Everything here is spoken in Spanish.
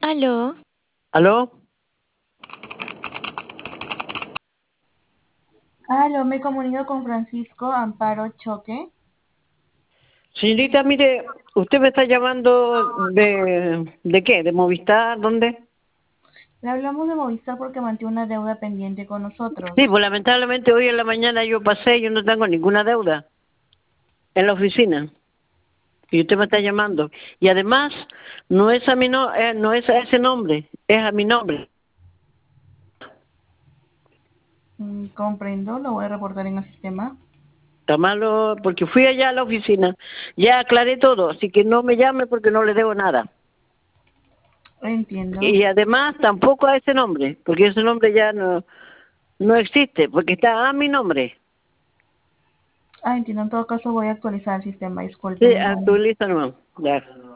Aló. ¿Aló? Aló, me comunico con Francisco Amparo Choque. Señorita, mire, usted me está llamando ¿de qué? ¿De Movistar? ¿Dónde? Le hablamos de Movistar porque mantiene una deuda pendiente con nosotros. Sí, pues lamentablemente hoy en la mañana yo pasé y yo no tengo ninguna deuda en la oficina. Y usted me está llamando. Y además, no es a mi no es a ese nombre, es a mi nombre. Comprendo, lo voy a reportar en el sistema. Está malo, porque fui allá a la oficina, ya aclaré todo, así que no me llame porque no le debo nada. Entiendo. Y además tampoco a ese nombre, porque ese nombre ya no existe, porque está a mi nombre. Entiendo. En todo caso voy a actualizar el sistema, Sí, disculpen. actualiza nomás. Ya.